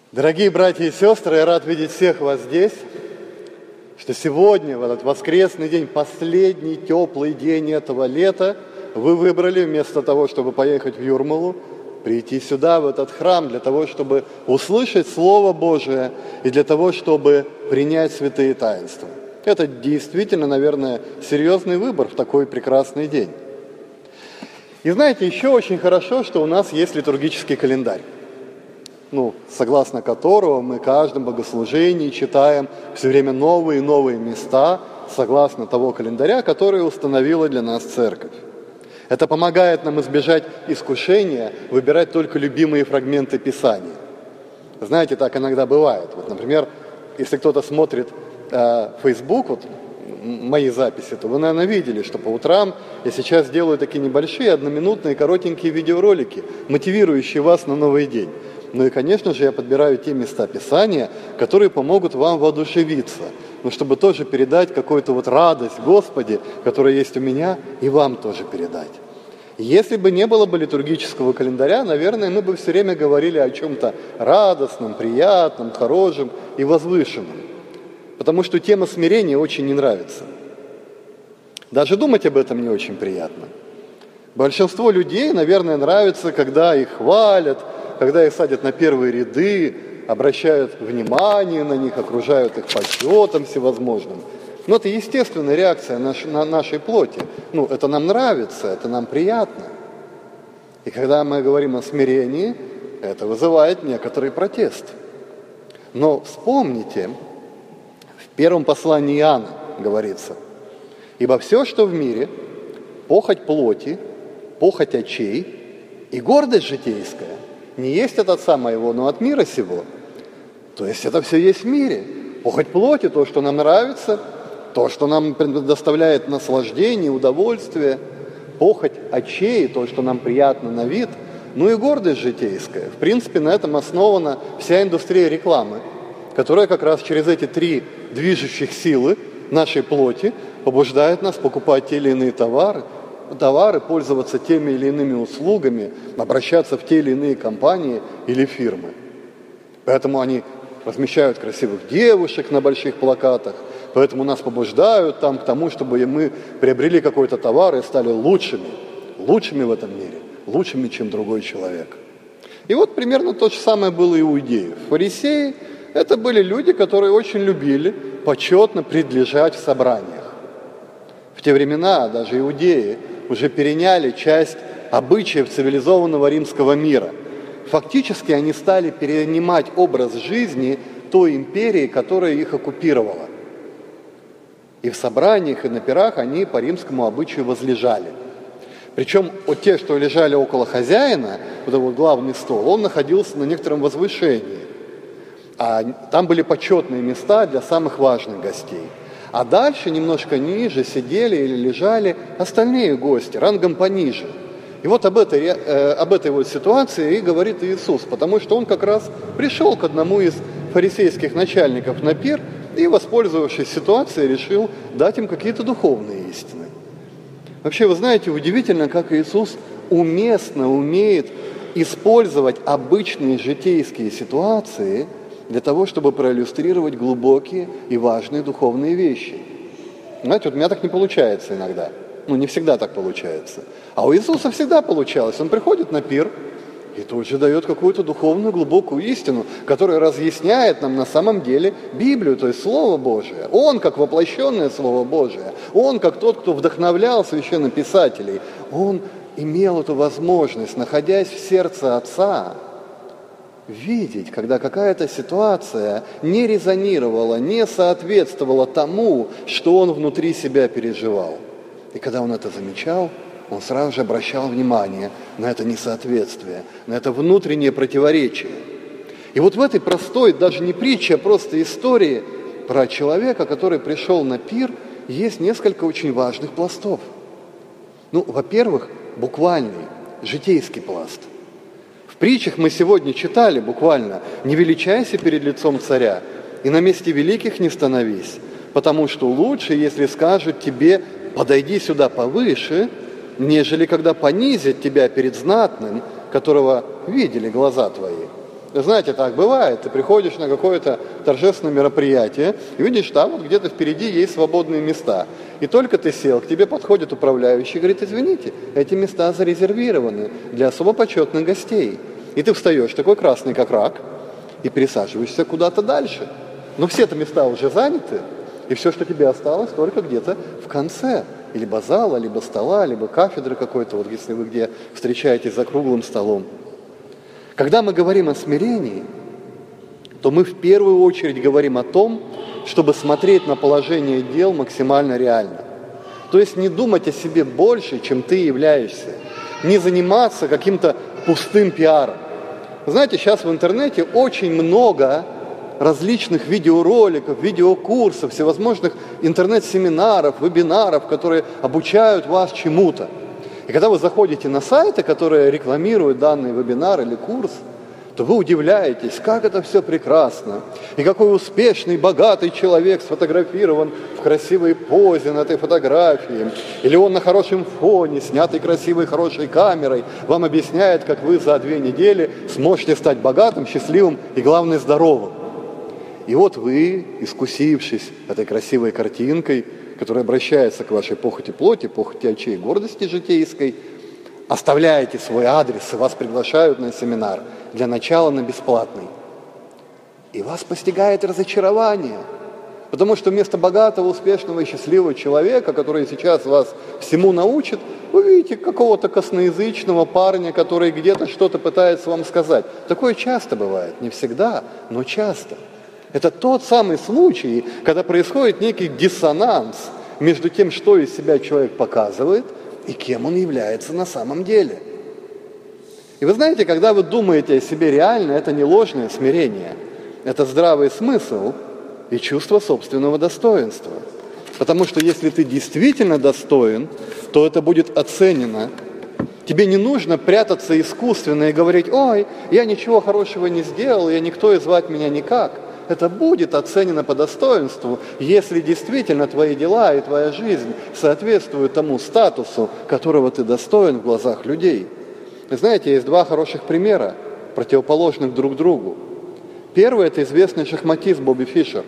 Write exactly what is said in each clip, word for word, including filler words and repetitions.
Дорогие братья и сестры, я рад видеть всех вас здесь, что сегодня, в этот воскресный день, последний теплый день этого лета, вы выбрали вместо того, чтобы поехать в Юрмалу, прийти сюда, в этот храм, для того, чтобы услышать Слово Божие и для того, чтобы принять святые таинства. Это действительно, наверное, серьезный выбор в такой прекрасный день. И знаете, еще очень хорошо, что у нас есть литургический календарь, ну, согласно которого мы в каждом богослужении читаем все время новые и новые места, согласно того календаря, который установила для нас Церковь. Это помогает нам избежать искушения выбирать только любимые фрагменты Писания. Знаете, так иногда бывает. Вот, например, если кто-то смотрит э, Facebook, вот, мои записи, то вы, наверное, видели, что по утрам я сейчас делаю такие небольшие, одноминутные, коротенькие видеоролики, мотивирующие вас на новый день. Ну и, конечно же, я подбираю те места Писания, которые помогут вам воодушевиться, но чтобы тоже передать какую-то вот радость Господи, которая есть у меня, и вам тоже передать. Если бы не было бы литургического календаря, наверное, мы бы все время говорили о чем-то радостном, приятном, хорошем и возвышенном. Потому что тема смирения очень не нравится. Даже думать об этом не очень приятно. Большинству людей, наверное, нравится, когда их хвалят, когда их садят на первые ряды, обращают внимание на них, окружают их почетом всевозможным. Но это естественная реакция наш, на нашей плоти. Ну, это нам нравится, это нам приятно. И когда мы говорим о смирении, это вызывает некоторый протест. Но вспомните, в первом послании Иоанна говорится: «Ибо все, что в мире, похоть плоти, похоть очей и гордость житейская, не есть от Отца моего, но от мира сего». То есть это все есть в мире. Похоть плоти, то, что нам нравится, то, что нам предоставляет наслаждение, удовольствие. Похоть очей, то, что нам приятно на вид. Ну и гордость житейская. В принципе, на этом основана вся индустрия рекламы, которая как раз через эти три движущих силы нашей плоти побуждает нас покупать те или иные товары, товары, пользоваться теми или иными услугами, обращаться в те или иные компании или фирмы. Поэтому они размещают красивых девушек на больших плакатах, поэтому нас побуждают там к тому, чтобы мы приобрели какой-то товар и стали лучшими, лучшими в этом мире, лучшими, чем другой человек. И вот примерно то же самое было и у иудеев. Фарисеи – это были люди, которые очень любили почетно предлежать в собраниях. В те времена даже иудеи уже переняли часть обычаев цивилизованного римского мира. Фактически они стали перенимать образ жизни той империи, которая их оккупировала. И в собраниях, и на пирах они по римскому обычаю возлежали. Причем вот те, что лежали около хозяина, вот этот вот главный стол, он находился на некотором возвышении. А там были почетные места для самых важных гостей. А дальше, немножко ниже, сидели или лежали остальные гости, рангом пониже. И вот об этой, э, об этой вот ситуации и говорит Иисус, потому что Он как раз пришел к одному из фарисейских начальников на пир и, воспользовавшись ситуацией, решил дать им какие-то духовные истины. Вообще, вы знаете, удивительно, как Иисус уместно умеет использовать обычные житейские ситуации для того, чтобы проиллюстрировать глубокие и важные духовные вещи. Знаете, вот у меня так не получается иногда. Ну, не всегда так получается. А у Иисуса всегда получалось. Он приходит на пир и тут же дает какую-то духовную глубокую истину, которая разъясняет нам на самом деле Библию, то есть Слово Божие. Он как воплощенное Слово Божие. Он как тот, кто вдохновлял священнописателей. Он имел эту возможность, находясь в сердце Отца, видеть, когда какая-то ситуация не резонировала, не соответствовала тому, что он внутри себя переживал. И когда он это замечал, он сразу же обращал внимание на это несоответствие, на это внутреннее противоречие. И вот в этой простой, даже не притче, а просто истории про человека, который пришел на пир, есть несколько очень важных пластов. Ну, во-первых, буквальный, житейский пласт. В притчах мы сегодня читали буквально: «Не величайся перед лицом царя, и на месте великих не становись, потому что лучше, если скажут тебе: подойди сюда повыше, нежели когда понизят тебя перед знатным, которого видели глаза твои». Знаете, так бывает. Ты приходишь на какое-то торжественное мероприятие и видишь, там вот где-то впереди есть свободные места. И только ты сел, к тебе подходит управляющий и говорит: извините, эти места зарезервированы для особо почетных гостей. И ты встаешь такой красный, как рак, и пересаживаешься куда-то дальше. Но все-то места уже заняты, и все, что тебе осталось, только где-то в конце. И либо зала, либо стола, либо кафедры какой-то, вот если вы где встречаетесь за круглым столом. Когда мы говорим о смирении, то мы в первую очередь говорим о том, чтобы смотреть на положение дел максимально реально. То есть не думать о себе больше, чем ты являешься. Не заниматься каким-то пустым пиаром. Знаете, сейчас в интернете очень много различных видеороликов, видеокурсов, всевозможных интернет-семинаров, вебинаров, которые обучают вас чему-то. И когда вы заходите на сайты, которые рекламируют данный вебинар или курс, то вы удивляетесь, как это все прекрасно, и какой успешный, богатый человек сфотографирован в красивой позе на этой фотографии, или он на хорошем фоне, снятый красивой, хорошей камерой, вам объясняет, как вы за две недели сможете стать богатым, счастливым и, главное, здоровым. И вот вы, искусившись этой красивой картинкой, которая обращается к вашей похоти плоти, похоти очей, гордости житейской, оставляете свой адрес, и вас приглашают на семинар, для начала на бесплатный. И вас постигает разочарование, потому что вместо богатого, успешного и счастливого человека, который сейчас вас всему научит, вы видите какого-то косноязычного парня, который где-то что-то пытается вам сказать. Такое часто бывает, не всегда, но часто. Это тот самый случай, когда происходит некий диссонанс между тем, что из себя человек показывает, и кем он является на самом деле. И вы знаете, когда вы думаете о себе реально, это не ложное смирение, это здравый смысл и чувство собственного достоинства. Потому что если ты действительно достоин, то это будет оценено. Тебе не нужно прятаться искусственно и говорить: ой, я ничего хорошего не сделал, я никто, и звать меня никак. Это будет оценено по достоинству, если действительно твои дела и твоя жизнь соответствуют тому статусу, которого ты достоин в глазах людей. Вы знаете, есть два хороших примера, противоположных друг другу. Первый – это известный шахматист Бобби Фишер,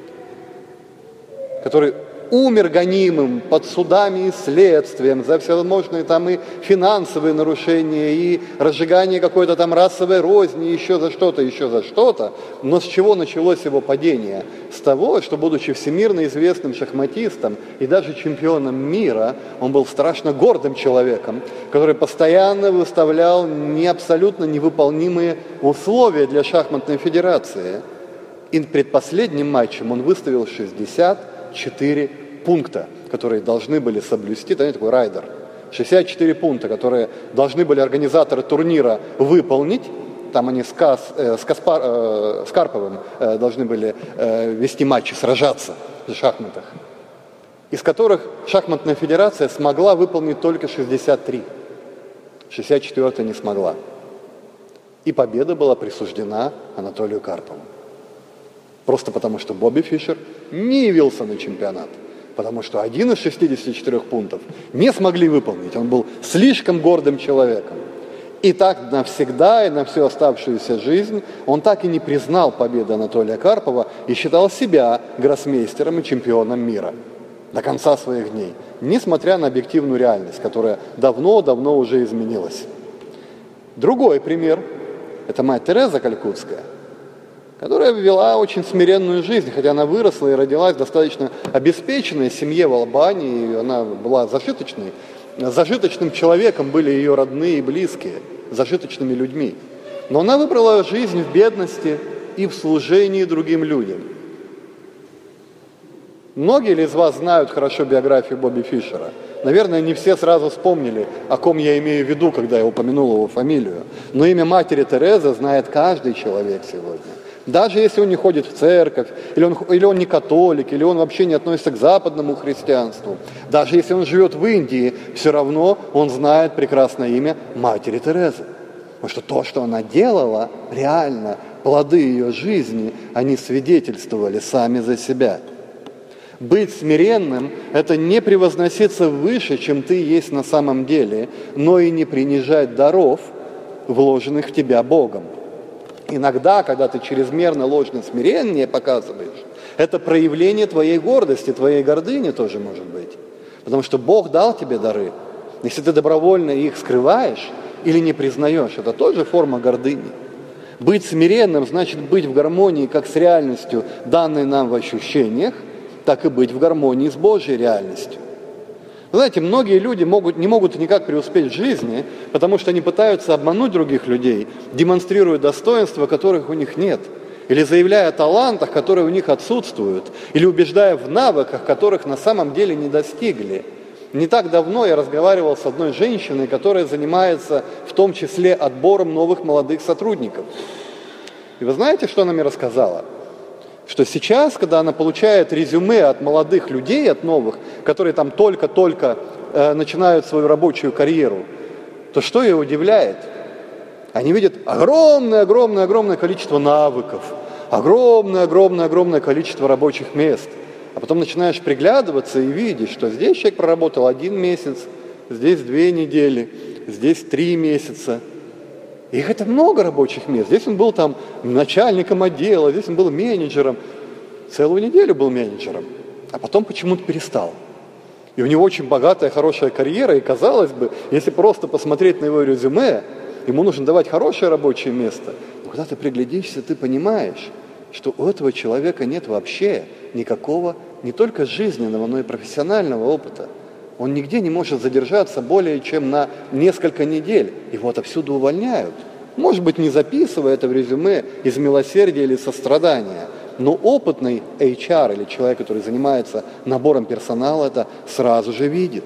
который умер гонимым под судами и следствием за всевозможные там и финансовые нарушения, и разжигание какой-то там расовой розни, еще за что-то, еще за что-то. Но с чего началось его падение? С того, что, будучи всемирно известным шахматистом и даже чемпионом мира, он был страшно гордым человеком, который постоянно выставлял не абсолютно невыполнимые условия для шахматной федерации. И предпоследним матчем он выставил шестьдесят четыре пункта, которые должны были соблюсти, это такой райдер, шестьдесят четыре пункта, которые должны были организаторы турнира выполнить, там они с, Кас, э, с, Каспар, э, с Карповым э, должны были э, вести матчи, сражаться в шахматах, из которых шахматная федерация смогла выполнить только шестьдесят три, шестьдесят четыре не смогла. И победа была присуждена Анатолию Карпову. Просто потому, что Бобби Фишер не явился на чемпионат. Потому что один из шестидесяти четырёх пунктов не смогли выполнить. Он был слишком гордым человеком. И так навсегда и на всю оставшуюся жизнь он так и не признал победы Анатолия Карпова и считал себя гроссмейстером и чемпионом мира до конца своих дней. Несмотря на объективную реальность, которая давно-давно уже изменилась. Другой пример – это мать Тереза Калькутская, которая вела очень смиренную жизнь, хотя она выросла и родилась в достаточно обеспеченной семье в Албании, она была зажиточной. Зажиточным человеком были ее родные и близкие, зажиточными людьми. Но она выбрала жизнь в бедности и в служении другим людям. Многие ли из вас знают хорошо биографию Бобби Фишера? Наверное, не все сразу вспомнили, о ком я имею в виду, когда я упомянул его фамилию. Но имя матери Терезы знает каждый человек сегодня. Даже если он не ходит в церковь, или он, или он не католик, или он вообще не относится к западному христианству, даже если он живет в Индии, все равно он знает прекрасное имя матери Терезы. Потому что то, что она делала, реально, плоды ее жизни, они свидетельствовали сами за себя. Быть смиренным – это не превозноситься выше, чем ты есть на самом деле, но и не принижать даров, вложенных в тебя Богом. Иногда, когда ты чрезмерно ложное смирение показываешь, это проявление твоей гордости, твоей гордыни тоже может быть. Потому что Бог дал тебе дары. Если ты добровольно их скрываешь или не признаешь, это тоже форма гордыни. Быть смиренным значит быть в гармонии как с реальностью, данной нам в ощущениях, так и быть в гармонии с Божьей реальностью. Вы знаете, многие люди могут, не могут никак преуспеть в жизни, потому что они пытаются обмануть других людей, демонстрируя достоинства, которых у них нет, или заявляя о талантах, которые у них отсутствуют, или убеждая в навыках, которых на самом деле не достигли. Не так давно я разговаривал с одной женщиной, которая занимается в том числе отбором новых молодых сотрудников. И вы знаете, что она мне рассказала? Что сейчас, когда она получает резюме от молодых людей, от новых, которые там только-только э, начинают свою рабочую карьеру, то что ее удивляет? Они видят огромное-огромное-огромное количество навыков, огромное-огромное-огромное количество рабочих мест. А потом начинаешь приглядываться и видишь, что здесь человек проработал один месяц, здесь две недели, здесь три месяца. Их это много рабочих мест. Здесь он был там начальником отдела, здесь он был менеджером. Целую неделю был менеджером, а потом почему-то перестал. И у него очень богатая, хорошая карьера, и казалось бы, если просто посмотреть на его резюме, ему нужно давать хорошее рабочее место. Но когда ты приглядишься, ты понимаешь, что у этого человека нет вообще никакого не только жизненного, но и профессионального опыта. Он нигде не может задержаться более чем на несколько недель. Его отовсюду увольняют. Может быть, не записывая это в резюме из милосердия или сострадания, но опытный эйч ар или человек, который занимается набором персонала, это сразу же видит.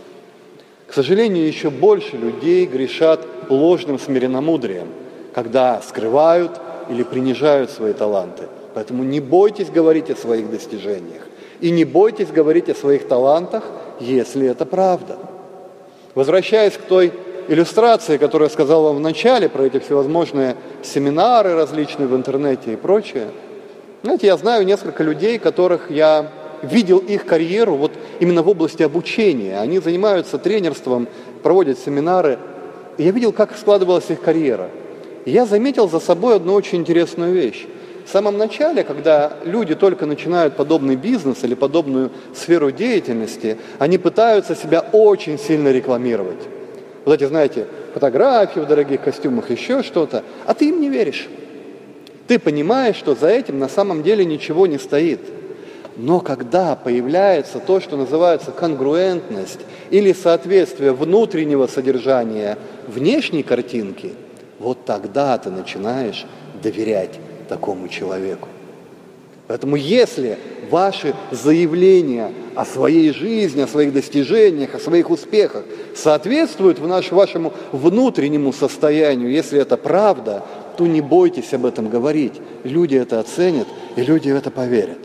К сожалению, еще больше людей грешат ложным смиренномудрием, когда скрывают или принижают свои таланты. Поэтому не бойтесь говорить о своих достижениях. И не бойтесь говорить о своих талантах, если это правда. Возвращаясь к той иллюстрации, которую я сказал вам в начале, про эти всевозможные семинары различные в интернете и прочее. Знаете, я знаю несколько людей, которых я видел их карьеру вот именно в области обучения. Они занимаются тренерством, проводят семинары. И я видел, как складывалась их карьера. И я заметил за собой одну очень интересную вещь. В самом начале, когда люди только начинают подобный бизнес или подобную сферу деятельности, они пытаются себя очень сильно рекламировать. Вот эти, знаете, фотографии в дорогих костюмах, еще что-то, а ты им не веришь. Ты понимаешь, что за этим на самом деле ничего не стоит. Но когда появляется то, что называется конгруентность или соответствие внутреннего содержания внешней картинки, вот тогда ты начинаешь доверять такому человеку. Поэтому если ваши заявления о своей жизни, о своих достижениях, о своих успехах соответствуют в наш, вашему внутреннему состоянию, если это правда, то не бойтесь об этом говорить. Люди это оценят, и люди в это поверят.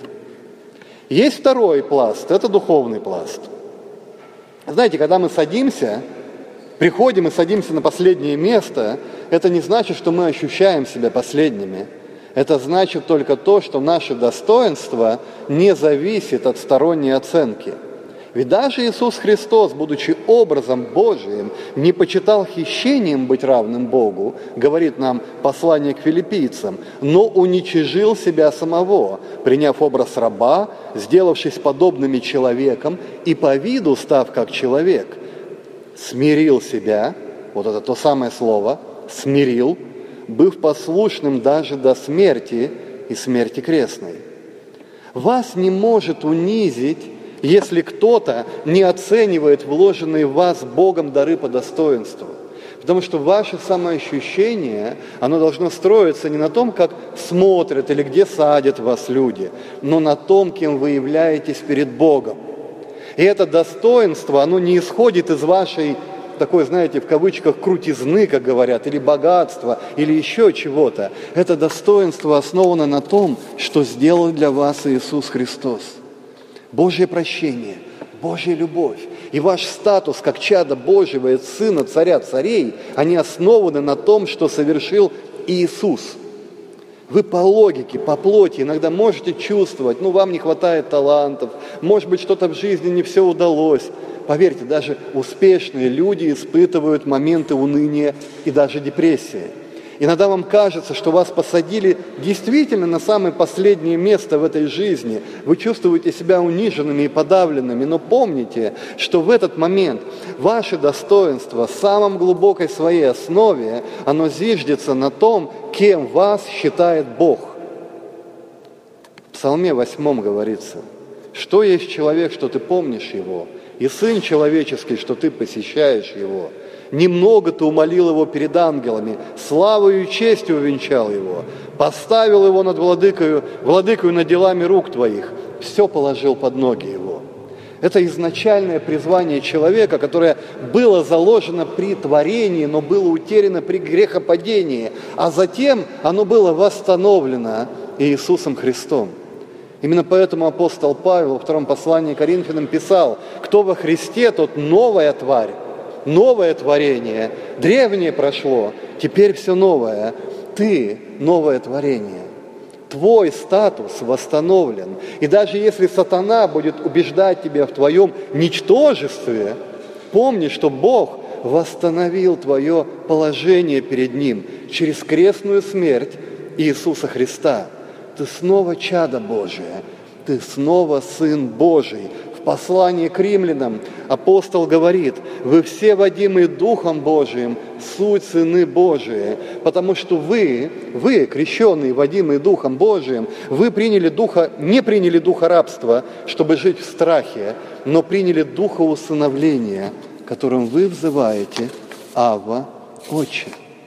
Есть второй пласт, это духовный пласт. Знаете, когда мы садимся, приходим и садимся на последнее место, это не значит, что мы ощущаем себя последними. Это значит только то, что наше достоинство не зависит от сторонней оценки. Ведь даже Иисус Христос, будучи образом Божиим, не почитал хищением быть равным Богу, говорит нам послание к филиппийцам, но уничижил себя самого, приняв образ раба, сделавшись подобным человеком и по виду став как человек, смирил себя, вот это то самое слово, смирил, быв послушным даже до смерти и смерти крестной. Вас не может унизить, если кто-то не оценивает вложенные в вас Богом дары по достоинству. Потому что ваше самоощущение, оно должно строиться не на том, как смотрят или где садят вас люди, но на том, кем вы являетесь перед Богом. И это достоинство, оно не исходит из вашей такой, знаете, в кавычках, крутизны, как говорят, или богатства, или еще чего-то. Это достоинство основано на том, что сделал для вас Иисус Христос. Божье прощение, Божья любовь и ваш статус как чада Божьего и Сына Царя Царей, они основаны на том, что совершил Иисус. Вы по логике, по плоти иногда можете чувствовать, ну, вам не хватает талантов, может быть, что-то в жизни не все удалось. Поверьте, даже успешные люди испытывают моменты уныния и даже депрессии. Иногда вам кажется, что вас посадили действительно на самое последнее место в этой жизни. Вы чувствуете себя униженными и подавленными, но помните, что в этот момент ваше достоинство в самом глубокой своей основе, оно зиждется на том, кем вас считает Бог. В Псалме восьмом говорится: «Что есть человек, что ты помнишь его, и сын человеческий, что ты посещаешь его? Немного ты умолил его перед ангелами, славою и честью увенчал его, поставил его над владыкою, владыкою над делами рук твоих, все положил под ноги его». Это изначальное призвание человека, которое было заложено при творении, но было утеряно при грехопадении, а затем оно было восстановлено Иисусом Христом. Именно поэтому апостол Павел во втором послании к Коринфянам писал: «Кто во Христе, тот новая тварь, новое творение, древнее прошло, теперь все новое, ты новое творение». Твой статус восстановлен. И даже если сатана будет убеждать тебя в твоем ничтожестве, помни, что Бог восстановил твое положение перед Ним через крестную смерть Иисуса Христа. Ты снова чадо Божие, ты снова Сын Божий. В послании к римлянам апостол говорит: «Вы все, водимые Духом Божиим, суть сыны Божии», потому что вы, вы, крещенные, водимые Духом Божиим, вы приняли духа, не приняли духа рабства, чтобы жить в страхе, но приняли духа усыновления, которым вы взываете: «Авва, Отче».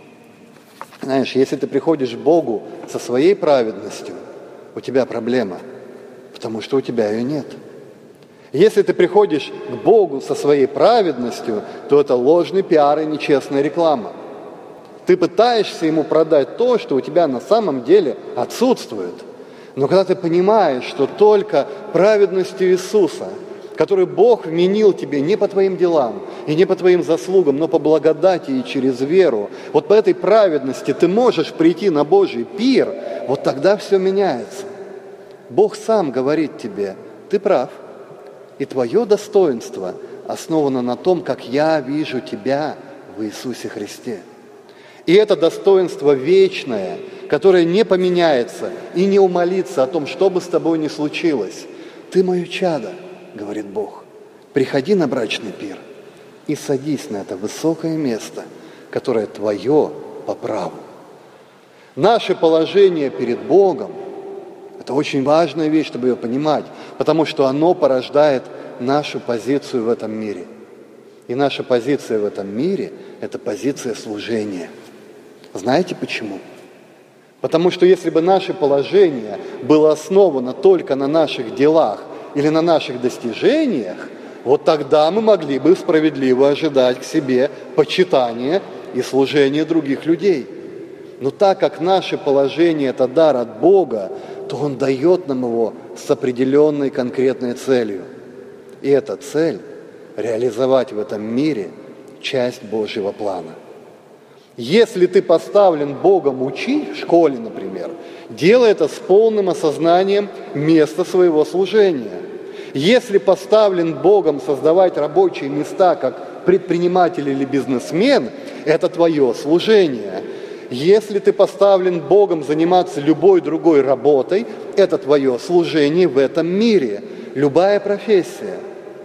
Знаешь, если ты приходишь к Богу со своей праведностью, у тебя проблема, потому что у тебя ее нет. Если ты приходишь к Богу со своей праведностью, то это ложный пиар и нечестная реклама. Ты пытаешься Ему продать то, что у тебя на самом деле отсутствует. Но когда ты понимаешь, что только праведностью Иисуса, который Бог вменил тебе не по твоим делам и не по твоим заслугам, но по благодати и через веру, вот по этой праведности ты можешь прийти на Божий пир, вот тогда все меняется. Бог сам говорит тебе: ты прав, и твое достоинство основано на том, как я вижу тебя в Иисусе Христе. И это достоинство вечное, которое не поменяется и не умолится о том, что бы с тобой ни случилось. Ты мое чадо, говорит Бог, приходи на брачный пир и садись на это высокое место, которое твое по праву. Наше положение перед Богом – это очень важная вещь, чтобы ее понимать, потому что оно порождает нашу позицию в этом мире. И наша позиция в этом мире – это позиция служения. Знаете почему? Потому что если бы наше положение было основано только на наших делах или на наших достижениях, вот тогда мы могли бы справедливо ожидать к себе почитания и служения других людей. Но так как наше положение – это дар от Бога, то Он дает нам его с определенной конкретной целью. И эта цель – реализовать в этом мире часть Божьего плана. Если ты поставлен Богом учить в школе, например, делай это с полным осознанием места своего служения. Если поставлен Богом создавать рабочие места как предприниматель или бизнесмен, это твое служение. Если ты поставлен Богом заниматься любой другой работой, это твое служение в этом мире. Любая профессия,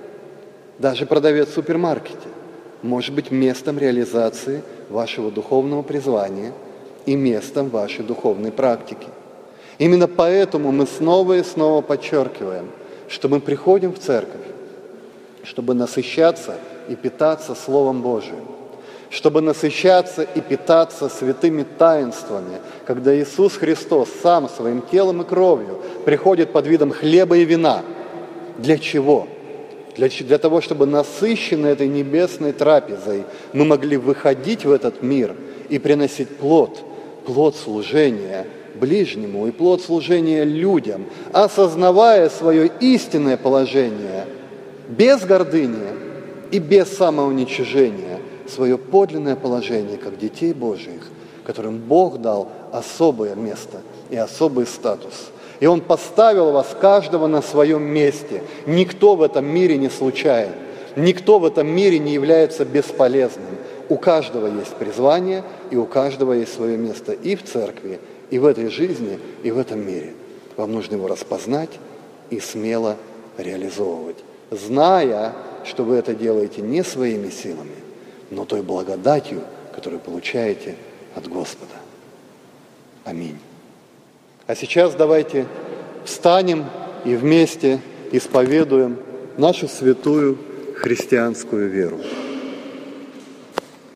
даже продавец в супермаркете, может быть местом реализации вашего духовного призвания и местом вашей духовной практики. Именно поэтому мы снова и снова подчеркиваем, что мы приходим в церковь, чтобы насыщаться и питаться Словом Божиим, чтобы насыщаться и питаться святыми таинствами, когда Иисус Христос сам своим телом и кровью приходит под видом хлеба и вина. Для чего? Для, для того, чтобы насыщены этой небесной трапезой мы могли выходить в этот мир и приносить плод, плод служения ближнему и плод служения людям, осознавая свое истинное положение, без гордыни и без самоуничижения, свое подлинное положение, как детей Божьих, которым Бог дал особое место и особый статус. И Он поставил вас каждого на своем месте. Никто в этом мире не случайен. Никто в этом мире не является бесполезным. у каждого есть призвание, и у каждого есть свое место и в церкви, и в этой жизни, и в этом мире. Вам нужно его распознать и смело реализовывать, зная, что вы это делаете не своими силами, но той благодатью, которую получаете от Господа. Аминь. А сейчас давайте встанем и вместе исповедуем нашу святую христианскую веру.